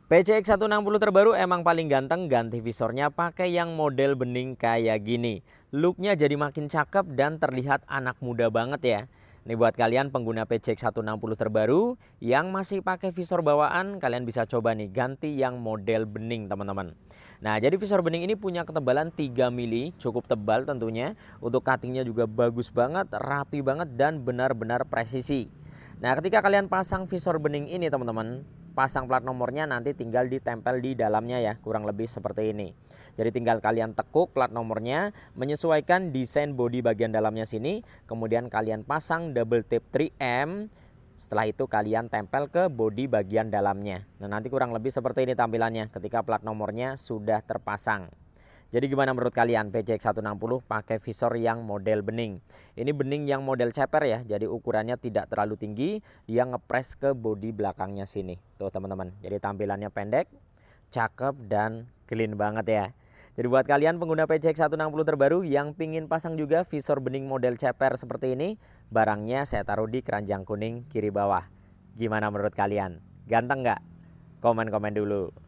PCX160 terbaru emang paling ganteng, ganti visornya pakai yang model bening kayak gini. Looknya jadi makin cakep dan terlihat anak muda banget ya. Ini buat kalian pengguna PCX160 terbaru yang masih pakai visor bawaan, kalian bisa coba nih ganti yang model bening teman-teman. Nah, jadi visor bening ini punya ketebalan 3 mili, cukup tebal tentunya. Untuk cuttingnya juga bagus banget, rapi banget dan benar-benar presisi. Nah, ketika kalian pasang visor bening ini teman-teman, pasang plat nomornya nanti tinggal ditempel di dalamnya ya, kurang lebih seperti ini. Jadi tinggal kalian tekuk plat nomornya, menyesuaikan desain bodi bagian dalamnya sini, kemudian kalian pasang double tip 3M. Setelah itu kalian tempel ke bodi bagian dalamnya. Nah, nanti kurang lebih seperti ini tampilannya ketika plat nomornya sudah terpasang. Jadi gimana menurut kalian PCX160 pakai visor yang model bening? Ini bening yang model ceper ya, jadi ukurannya tidak terlalu tinggi, dia ngepres ke bodi belakangnya sini. Tuh teman-teman, jadi tampilannya pendek, cakep dan clean banget ya. Jadi buat kalian pengguna PCX160 terbaru yang pingin pasang juga visor bening model ceper seperti ini, barangnya saya taruh di keranjang kuning kiri bawah. Gimana menurut kalian? Ganteng nggak? Komen-komen dulu.